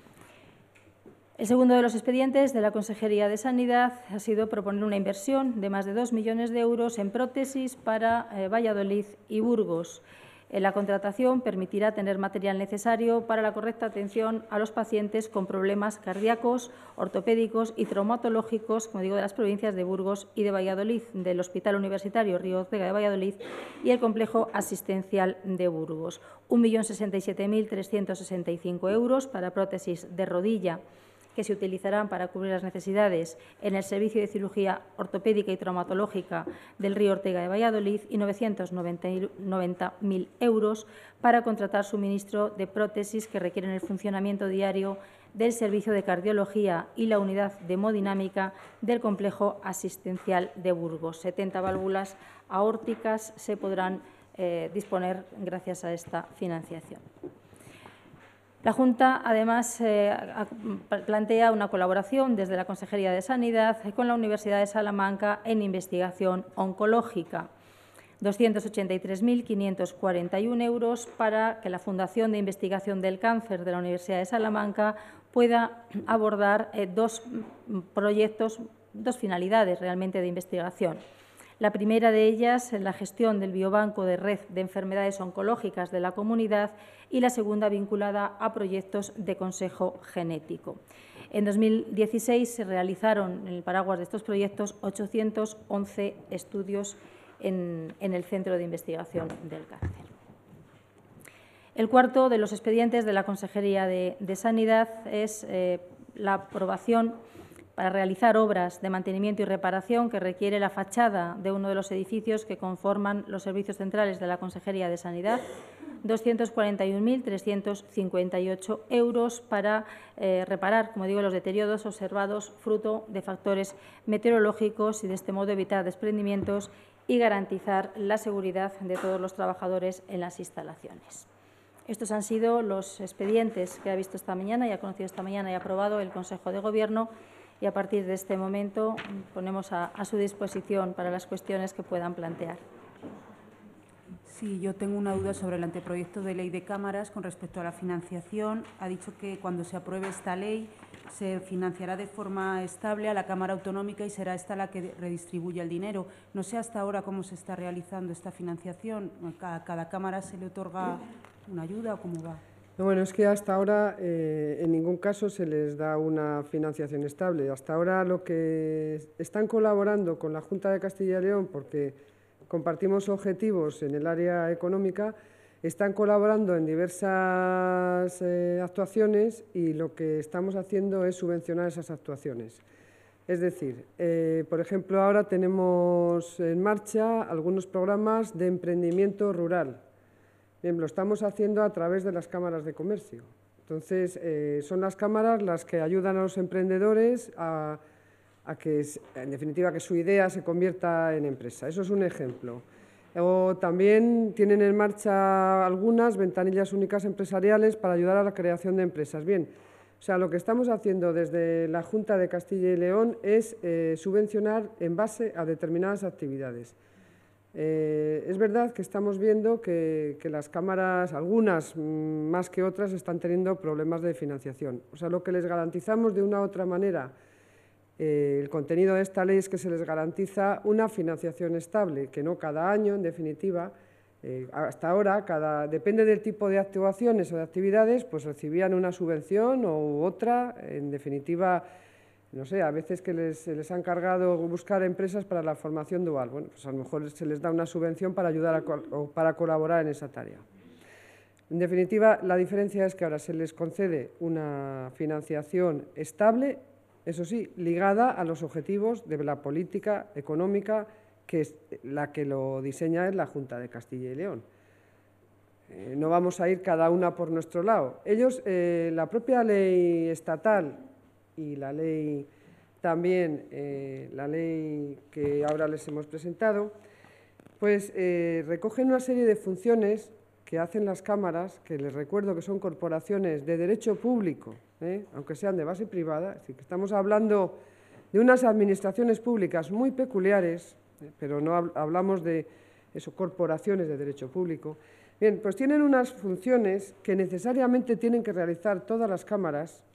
El segundo de los expedientes de la Consejería de Sanidad ha sido proponer una inversión de más de dos millones de euros en prótesis para eh, Valladolid y Burgos. La contratación permitirá tener material necesario para la correcta atención a los pacientes con problemas cardíacos, ortopédicos y traumatológicos, como digo, de las provincias de Burgos y de Valladolid, del Hospital Universitario Río Ortega de Valladolid y el Complejo Asistencial de Burgos. un millón sesenta y siete mil trescientos sesenta y cinco euros para prótesis de rodilla, que se utilizarán para cubrir las necesidades en el Servicio de Cirugía Ortopédica y Traumatológica del Río Ortega de Valladolid, y novecientos noventa mil euros para contratar suministro de prótesis que requieren el funcionamiento diario del Servicio de Cardiología y la Unidad de Hemodinámica del Complejo Asistencial de Burgos. setenta válvulas aórticas se podrán eh, disponer gracias a esta financiación. La Junta, además, eh, plantea una colaboración desde la Consejería de Sanidad con la Universidad de Salamanca en investigación oncológica. doscientos ochenta y tres mil quinientos cuarenta y un euros para que la Fundación de Investigación del Cáncer de la Universidad de Salamanca pueda abordar eh, dos proyectos, dos finalidades realmente de investigación. La primera de ellas, la gestión del biobanco de red de enfermedades oncológicas de la comunidad, y la segunda vinculada a proyectos de consejo genético. En dos mil dieciséis se realizaron, en el paraguas de estos proyectos, ochocientos once estudios en, en el Centro de Investigación del Cáncer. El cuarto de los expedientes de la Consejería de, de Sanidad es eh, la aprobación para realizar obras de mantenimiento y reparación que requiere la fachada de uno de los edificios que conforman los servicios centrales de la Consejería de Sanidad, doscientos cuarenta y un mil trescientos cincuenta y ocho euros para eh, reparar, como digo, los deterioros observados fruto de factores meteorológicos y de este modo evitar desprendimientos y garantizar la seguridad de todos los trabajadores en las instalaciones. Estos han sido los expedientes que ha visto esta mañana y ha conocido esta mañana y aprobado el Consejo de Gobierno, y a partir de este momento ponemos a, a su disposición para las cuestiones que puedan plantear. Sí, yo tengo una duda sobre el anteproyecto de ley de cámaras con respecto a la financiación. Ha dicho que cuando se apruebe esta ley se financiará de forma estable a la Cámara Autonómica y será esta la que redistribuya el dinero. No sé hasta ahora cómo se está realizando esta financiación. ¿A cada cámara se le otorga una ayuda o cómo va? Bueno, es que hasta ahora eh, en ningún caso se les da una financiación estable. Hasta ahora lo que están colaborando con la Junta de Castilla y León, porque compartimos objetivos en el área económica, están colaborando en diversas eh, actuaciones y lo que estamos haciendo es subvencionar esas actuaciones. Es decir, eh, por ejemplo, ahora tenemos en marcha algunos programas de emprendimiento rural. Bien, lo estamos haciendo a través de las cámaras de comercio. Entonces, eh, son las cámaras las que ayudan a los emprendedores a, a que, en definitiva, que su idea se convierta en empresa. Eso es un ejemplo. O también tienen en marcha algunas ventanillas únicas empresariales para ayudar a la creación de empresas. Bien, o sea, lo que estamos haciendo desde la Junta de Castilla y León es eh, subvencionar en base a determinadas actividades. Eh, es verdad que estamos viendo que, que las cámaras, algunas mmm, más que otras, están teniendo problemas de financiación. O sea, lo que les garantizamos de una u otra manera, eh, el contenido de esta ley es que se les garantiza una financiación estable, que no cada año, en definitiva, eh, hasta ahora, cada, depende del tipo de actuaciones o de actividades, pues recibían una subvención u otra, en definitiva. No sé, a veces que les, se les ha encargado buscar empresas para la formación dual. Bueno, pues a lo mejor se les da una subvención para ayudar a, o para colaborar en esa tarea. En definitiva, la diferencia es que ahora se les concede una financiación estable, eso sí, ligada a los objetivos de la política económica, que es la que lo diseña es la Junta de Castilla y León. Eh, no vamos a ir cada una por nuestro lado. Ellos, eh, la propia ley estatal y la ley también, eh, la ley que ahora les hemos presentado, pues eh, recogen una serie de funciones que hacen las cámaras, que les recuerdo que son corporaciones de derecho público, ¿eh? aunque sean de base privada, es decir, que estamos hablando de unas administraciones públicas muy peculiares, ¿eh? pero no hablamos de eso, corporaciones de derecho público. Bien, pues tienen unas funciones que necesariamente tienen que realizar todas las cámaras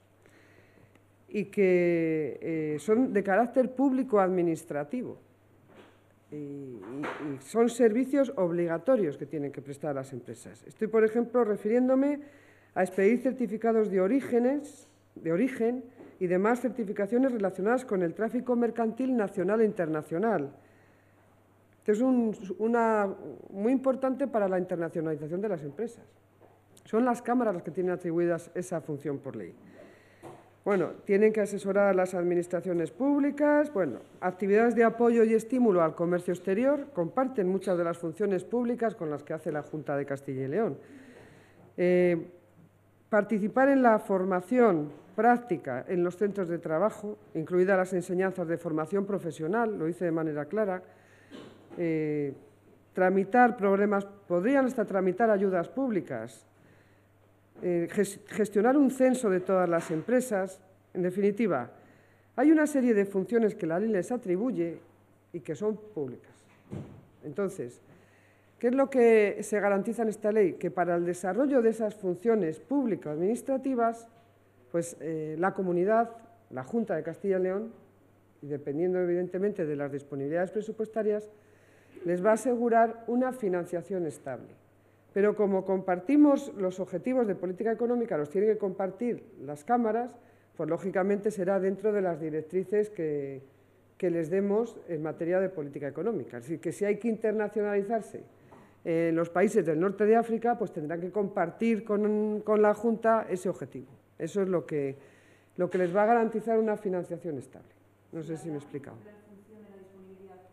y que eh, son de carácter público-administrativo y, y, y son servicios obligatorios que tienen que prestar las empresas. Estoy, por ejemplo, refiriéndome a expedir certificados de, orígenes, de origen y demás certificaciones relacionadas con el tráfico mercantil nacional e internacional. Esto es un, una, muy importante para la internacionalización de las empresas. Son las cámaras las que tienen atribuidas esa función por ley. Bueno, tienen que asesorar a las administraciones públicas, bueno, actividades de apoyo y estímulo al comercio exterior, comparten muchas de las funciones públicas con las que hace la Junta de Castilla y León. Eh, participar en la formación práctica en los centros de trabajo, incluidas las enseñanzas de formación profesional, lo dice de manera clara, eh, tramitar problemas, podrían hasta tramitar ayudas públicas, Eh, gestionar un censo de todas las empresas. En definitiva, hay una serie de funciones que la ley les atribuye y que son públicas. Entonces, ¿qué es lo que se garantiza en esta ley? Que para el desarrollo de esas funciones público-administrativas, pues eh, la comunidad, la Junta de Castilla y León, y dependiendo evidentemente de las disponibilidades presupuestarias, les va a asegurar una financiación estable. Pero como compartimos los objetivos de política económica, los tienen que compartir las cámaras, pues lógicamente será dentro de las directrices que, que les demos en materia de política económica. Es decir, que si hay que internacionalizarse en los países del norte de África, pues tendrán que compartir con, con la Junta ese objetivo. Eso es lo que, lo que les va a garantizar una financiación estable. No sé si me he explicado.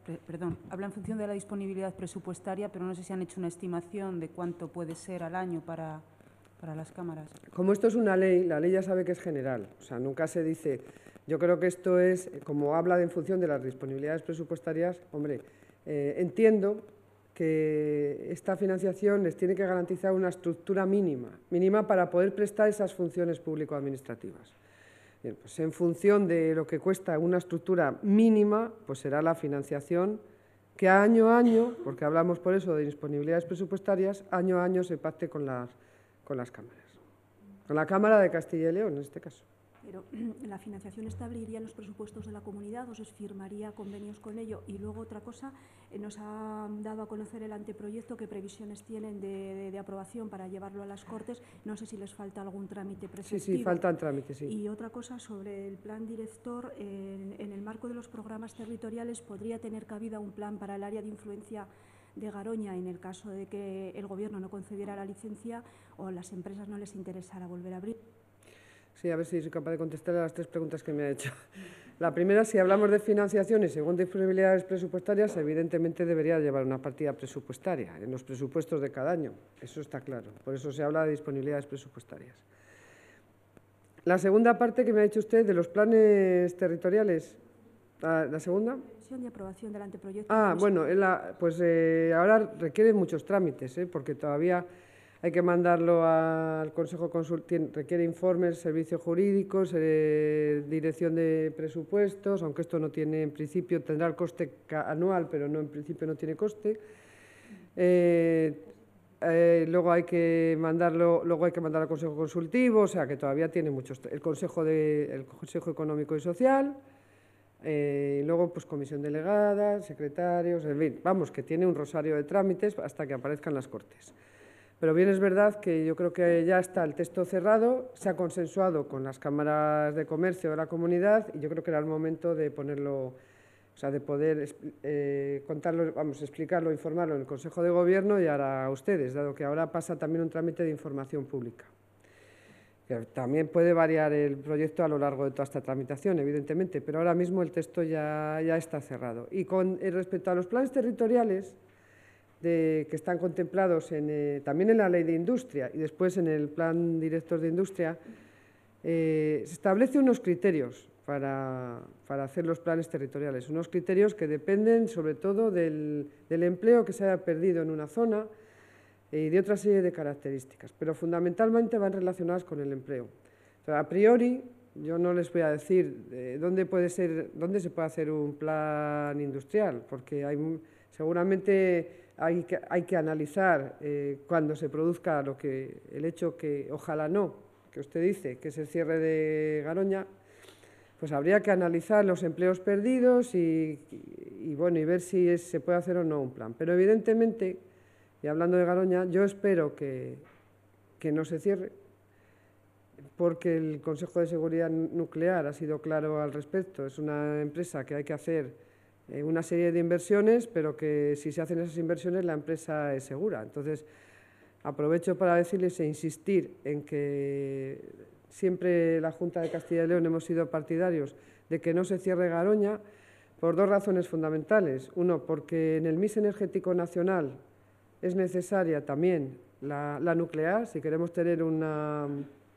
perdón, habla en función de la disponibilidad presupuestaria, pero no sé si han hecho una estimación de cuánto puede ser al año para, para las cámaras. Como esto es una ley, la ley ya sabe que es general, o sea, nunca se dice. Yo creo que esto es, como habla de en función de las disponibilidades presupuestarias, hombre, eh, entiendo que esta financiación les tiene que garantizar una estructura mínima, mínima para poder prestar esas funciones público-administrativas. Bien, pues en función de lo que cuesta una estructura mínima, pues será la financiación que año a año, porque hablamos por eso de disponibilidades presupuestarias, año a año se pacte con las, con las cámaras, con la Cámara de Castilla y León en este caso. Pero la financiación estable iría en los presupuestos de la comunidad o se firmaría convenios con ello. Y luego otra cosa, eh, nos ha dado a conocer el anteproyecto, qué previsiones tienen de, de, de aprobación para llevarlo a las Cortes. No sé si les falta algún trámite preceptivo. Sí, sí, faltan trámites, sí. Y otra cosa sobre el plan director, en, en el marco de los programas territoriales podría tener cabida un plan para el área de influencia de Garoña en el caso de que el Gobierno no concediera la licencia o las empresas no les interesara volver a abrir. Sí, a ver si soy capaz de contestar a las tres preguntas que me ha hecho. La primera, si hablamos de financiación y según disponibilidades presupuestarias, evidentemente debería llevar una partida presupuestaria en los presupuestos de cada año. Eso está claro. Por eso se habla de disponibilidades presupuestarias. La segunda parte que me ha dicho usted de los planes territoriales. ¿La, la segunda? De aprobación del anteproyecto. Ah, bueno, la, pues eh, ahora requiere muchos trámites, ¿eh? Porque todavía hay que mandarlo al Consejo Consultivo, requiere informes, servicios jurídicos, eh, dirección de presupuestos, aunque esto no tiene en principio, tendrá el coste anual, pero no en principio no tiene coste. Eh, eh, luego hay que mandarlo, luego hay que mandar al Consejo Consultivo, o sea que todavía tiene muchos. El Consejo de, el Consejo Económico y Social. Eh, y luego, pues, comisión delegada, secretarios, en fin, vamos, que tiene un rosario de trámites hasta que aparezcan las Cortes. Pero bien es verdad que yo creo que ya está el texto cerrado, se ha consensuado con las cámaras de comercio de la comunidad y yo creo que era el momento de ponerlo, o sea, de poder eh, contarlo, vamos, explicarlo, informarlo en el Consejo de Gobierno y ahora a ustedes, dado que ahora pasa también un trámite de información pública. También puede variar el proyecto a lo largo de toda esta tramitación, evidentemente, pero ahora mismo el texto ya, ya está cerrado. Y con eh, respecto a los planes territoriales de, que están contemplados en, eh, también en la Ley de Industria y después en el Plan Director de Industria, eh, se establecen unos criterios para, para hacer los planes territoriales, unos criterios que dependen sobre todo del, del empleo que se haya perdido en una zona, y de otra serie de características, pero fundamentalmente van relacionadas con el empleo. O sea, a priori, yo no les voy a decir eh, dónde, puede ser, dónde se puede hacer un plan industrial, porque hay, seguramente hay que, hay que analizar eh, cuando se produzca lo que, el hecho que, ojalá no, que usted dice, que es el cierre de Garoña, pues habría que analizar los empleos perdidos y, y, y, bueno, y ver si es, se puede hacer o no un plan. Pero evidentemente, y hablando de Garoña, yo espero que, que no se cierre, porque el Consejo de Seguridad Nuclear ha sido claro al respecto. Es una empresa que hay que hacer eh, una serie de inversiones, pero que si se hacen esas inversiones la empresa es segura. Entonces, aprovecho para decirles e insistir en que siempre la Junta de Castilla y León hemos sido partidarios de que no se cierre Garoña por dos razones fundamentales. Uno, porque en el mix energético nacional es necesaria también la, la nuclear, si queremos tener una,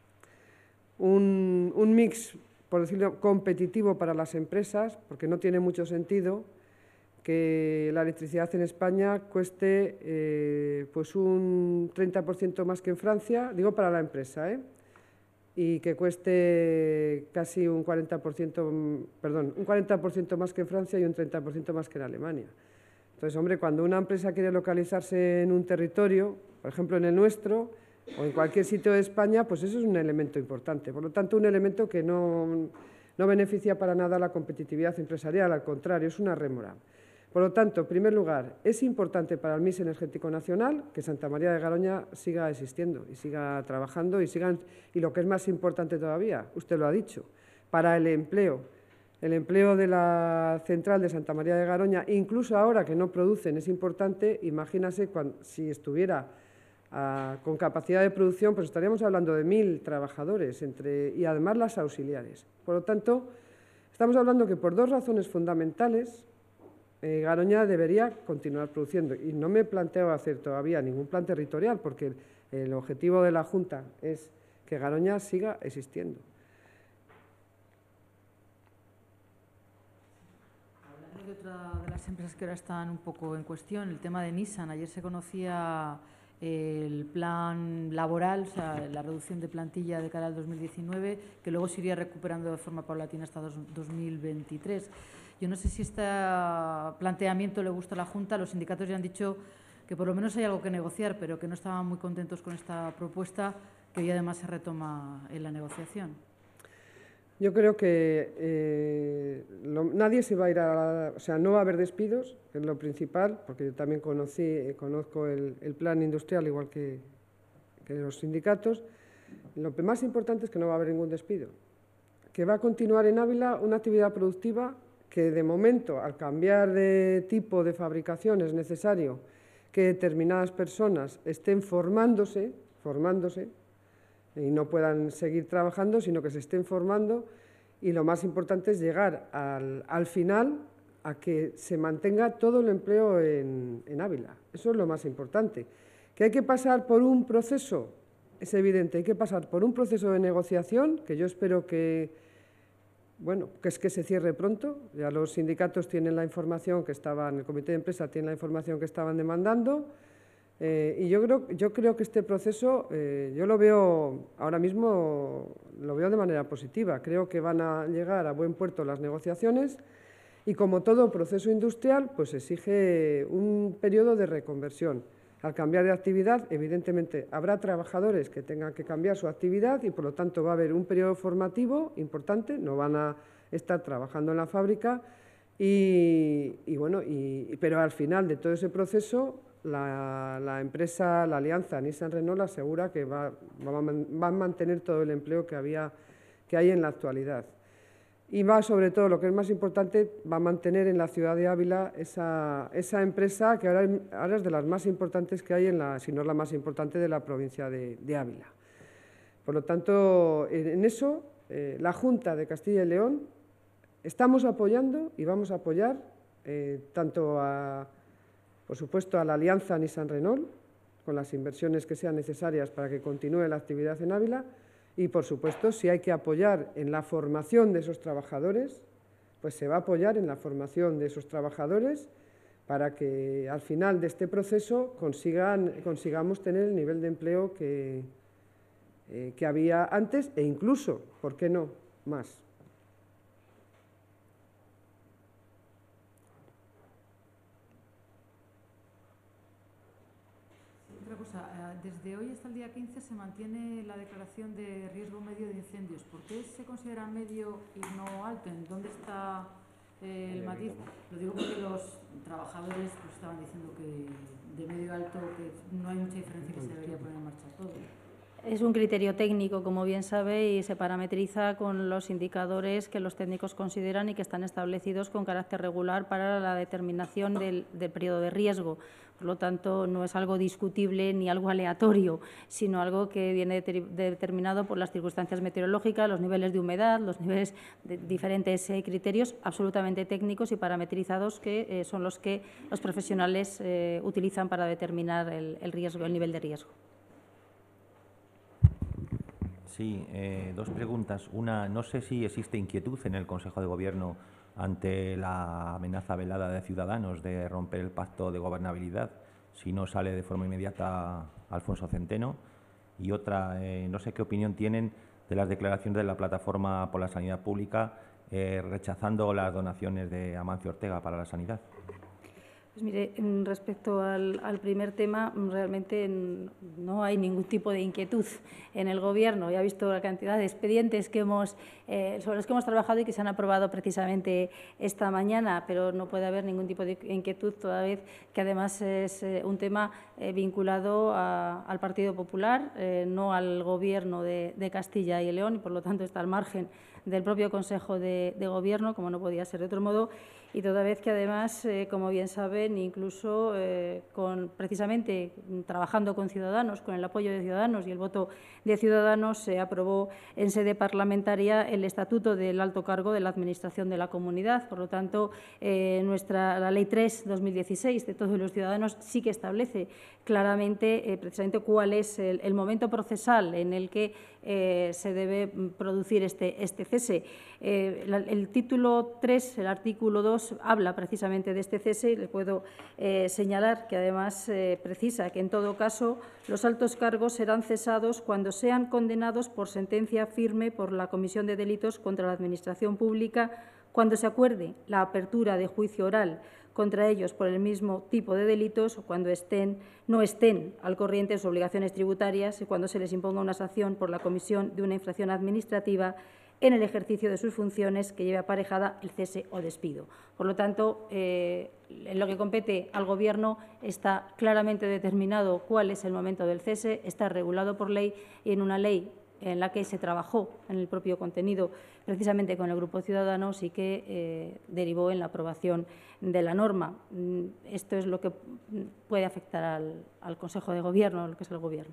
un, un mix, por decirlo, competitivo para las empresas, porque no tiene mucho sentido que la electricidad en España cueste eh, pues un treinta por ciento más que en Francia, digo para la empresa, ¿eh? y que cueste casi un cuarenta por ciento, perdón, un cuarenta por ciento más que en Francia y un treinta por ciento más que en Alemania. Entonces, hombre, cuando una empresa quiere localizarse en un territorio, por ejemplo en el nuestro, o en cualquier sitio de España, pues eso es un elemento importante. Por lo tanto, un elemento que no, no beneficia para nada a la competitividad empresarial, al contrario, es una rémora. Por lo tanto, en primer lugar, es importante para el mix energético nacional que Santa María de Garoña siga existiendo y siga trabajando y, sigan, y lo que es más importante todavía, usted lo ha dicho, para el empleo. El empleo de la central de Santa María de Garoña, incluso ahora que no producen, es importante. Imagínase cuando, si estuviera uh, con capacidad de producción, pues estaríamos hablando de mil trabajadores entre, y además las auxiliares. Por lo tanto, estamos hablando que por dos razones fundamentales eh, Garoña debería continuar produciendo. Y no me planteo hacer todavía ningún plan territorial, porque el, el objetivo de la Junta es que Garoña siga existiendo. Hablando de otra de las empresas que ahora están un poco en cuestión, el tema de Nissan. Ayer se conocía el plan laboral, o sea, la reducción de plantilla de cara al dos mil diecinueve, que luego se iría recuperando de forma paulatina hasta dos mil veintitrés. Yo no sé si este planteamiento le gusta a la Junta. Los sindicatos ya han dicho que por lo menos hay algo que negociar, pero que no estaban muy contentos con esta propuesta, que hoy además se retoma en la negociación. Yo creo que eh, lo, nadie se va a ir a… O sea, no va a haber despidos, que es lo principal, porque yo también conocí, eh, conozco el, el plan industrial, igual que, que los sindicatos. Lo más importante es que no va a haber ningún despido, que va a continuar en Ávila una actividad productiva que, de momento, al cambiar de tipo de fabricación, es necesario que determinadas personas estén formándose, formándose, y no puedan seguir trabajando, sino que se estén formando, y lo más importante es llegar al, al final a que se mantenga todo el empleo en, en Ávila. Eso es lo más importante. ¿Que hay que pasar por un proceso? Es evidente, hay que pasar por un proceso de negociación, que yo espero que, bueno, que es que se cierre pronto. Ya los sindicatos tienen la información que estaban, el comité de empresa tiene la información que estaban demandando. Eh, y yo creo, yo creo que este proceso, eh, yo lo veo ahora mismo, lo veo de manera positiva. Creo que van a llegar a buen puerto las negociaciones y, como todo proceso industrial, pues exige un periodo de reconversión. Al cambiar de actividad, evidentemente, habrá trabajadores que tengan que cambiar su actividad y, por lo tanto, va a haber un periodo formativo importante, no van a estar trabajando en la fábrica y, y bueno, y, pero al final de todo ese proceso, La, la empresa, la alianza Nissan-Renault asegura que va, va, a man, va a mantener todo el empleo que, había, que hay en la actualidad. Y va, sobre todo, lo que es más importante, va a mantener en la ciudad de Ávila esa, esa empresa que ahora, ahora es de las más importantes que hay, en la, si no es la más importante de la provincia de, de Ávila. Por lo tanto, en, en eso, eh, la Junta de Castilla y León estamos apoyando y vamos a apoyar eh, tanto a… por supuesto, a la alianza Nissan-Renault, con las inversiones que sean necesarias para que continúe la actividad en Ávila, y, por supuesto, si hay que apoyar en la formación de esos trabajadores, pues se va a apoyar en la formación de esos trabajadores para que, al final de este proceso, consigan, consigamos tener el nivel de empleo que, eh, que había antes e incluso, ¿por qué no?, más. Desde hoy hasta el día quince se mantiene la declaración de riesgo medio de incendios. ¿Por qué se considera medio y no alto? ¿En dónde está eh, el matiz? Lo digo porque los trabajadores pues, estaban diciendo que de medio a alto que no hay mucha diferencia, que se debería poner en marcha todo. Es un criterio técnico, como bien sabe, y se parametriza con los indicadores que los técnicos consideran y que están establecidos con carácter regular para la determinación del, del periodo de riesgo. Por lo tanto, no es algo discutible ni algo aleatorio, sino algo que viene determinado por las circunstancias meteorológicas, los niveles de humedad, los niveles de diferentes eh, criterios absolutamente técnicos y parametrizados, que eh, son los que los profesionales eh, utilizan para determinar el, el riesgo, el nivel de riesgo. Sí, eh, dos preguntas. Una, no sé si existe inquietud en el Consejo de Gobierno ante la amenaza velada de Ciudadanos de romper el pacto de gobernabilidad si no sale de forma inmediata Alfonso Centeno. Y otra, eh, no sé qué opinión tienen de las declaraciones de la Plataforma por la Sanidad Pública eh, rechazando las donaciones de Amancio Ortega para la sanidad. Pues mire, respecto al, al primer tema, realmente no hay ningún tipo de inquietud en el Gobierno. Ya he visto la cantidad de expedientes que hemos, eh, sobre los que hemos trabajado y que se han aprobado precisamente esta mañana, pero no puede haber ningún tipo de inquietud, toda vez que además es eh, un tema eh, vinculado a, al Partido Popular, eh, no al Gobierno de, de Castilla y León, y por lo tanto está al margen del propio Consejo de, de Gobierno, como no podía ser de otro modo. y toda vez que además, eh, como bien saben, incluso eh, con, precisamente trabajando con Ciudadanos, con el apoyo de Ciudadanos y el voto de Ciudadanos, se aprobó en sede parlamentaria el Estatuto del Alto Cargo de la Administración de la Comunidad. Por lo tanto, eh, nuestra, la Ley tres barra dos mil dieciséis de todos los ciudadanos sí que establece claramente eh, precisamente cuál es el, el momento procesal en el que eh, se debe producir este, este cese. Eh, la, el título tres, el artículo dos, habla precisamente de este cese y le puedo eh, señalar que además eh, precisa que en todo caso los altos cargos serán cesados cuando sean condenados por sentencia firme por la comisión de delitos contra la Administración Pública, cuando se acuerde la apertura de juicio oral contra ellos por el mismo tipo de delitos o cuando estén, no estén al corriente de sus obligaciones tributarias y cuando se les imponga una sanción por la comisión de una infracción administrativa en el ejercicio de sus funciones que lleve aparejada el cese o despido. Por lo tanto, eh, en lo que compete al Gobierno está claramente determinado cuál es el momento del cese, está regulado por ley y en una ley en la que se trabajó en el propio contenido precisamente con el Grupo Ciudadanos y que eh, derivó en la aprobación de la norma. Esto es lo que puede afectar al, al Consejo de Gobierno, lo que es el Gobierno.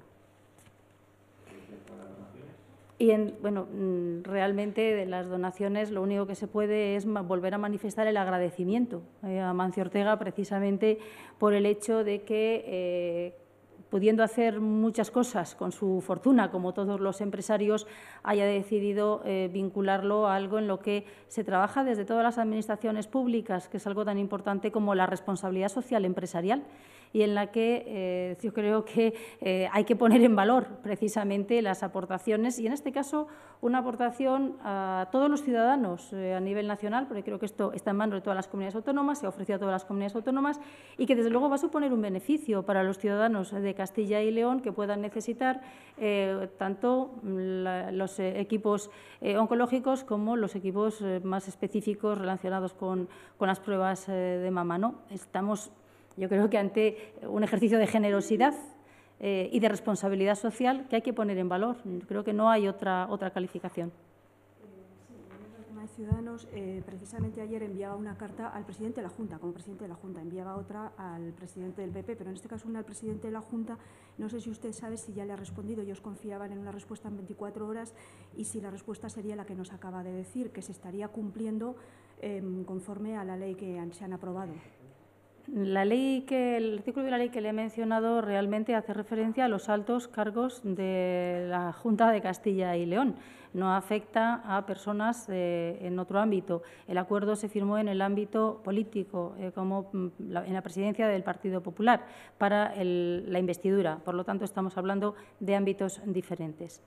Y, en, bueno, realmente de las donaciones lo único que se puede es volver a manifestar el agradecimiento eh, a Mancio Ortega precisamente por el hecho de que, eh, pudiendo hacer muchas cosas con su fortuna, como todos los empresarios, haya decidido eh, vincularlo a algo en lo que se trabaja desde todas las administraciones públicas, que es algo tan importante como la responsabilidad social empresarial, y en la que eh, yo creo que eh, hay que poner en valor precisamente las aportaciones y, en este caso, una aportación a todos los ciudadanos eh, a nivel nacional, porque creo que esto está en manos de todas las comunidades autónomas, se ha ofrecido a todas las comunidades autónomas y que, desde luego, va a suponer un beneficio para los ciudadanos de Castilla y León que puedan necesitar eh, tanto la, los eh, equipos eh, oncológicos como los equipos eh, más específicos relacionados con, con las pruebas eh, de mama, ¿no? Estamos, yo creo que ante un ejercicio de generosidad eh, y de responsabilidad social que hay que poner en valor. Creo que no hay otra, otra calificación. Ciudadanos, eh, precisamente ayer enviaba una carta al presidente de la Junta, como presidente de la Junta, enviaba otra al presidente del P P, pero en este caso una al presidente de la Junta. No sé si usted sabe si ya le ha respondido. Ellos confiaban en una respuesta en veinticuatro horas y si la respuesta sería la que nos acaba de decir, que se estaría cumpliendo eh, conforme a la ley que han, se han aprobado. La ley que, el artículo de la ley que le he mencionado realmente hace referencia a los altos cargos de la Junta de Castilla y León. No afecta a personas eh, en otro ámbito. El acuerdo se firmó en el ámbito político, eh, como la, en la presidencia del Partido Popular, para el, la investidura. Por lo tanto, estamos hablando de ámbitos diferentes.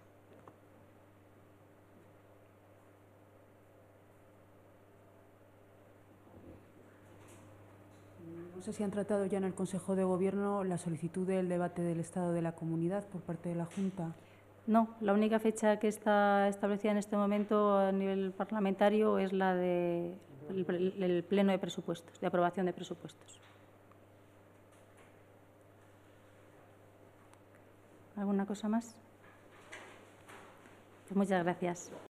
No sé si han tratado ya en el Consejo de Gobierno la solicitud del debate del Estado de la Comunidad por parte de la Junta. No, la única fecha que está establecida en este momento a nivel parlamentario es la del de el pleno de presupuestos, de aprobación de presupuestos. ¿Alguna cosa más? Pues muchas gracias.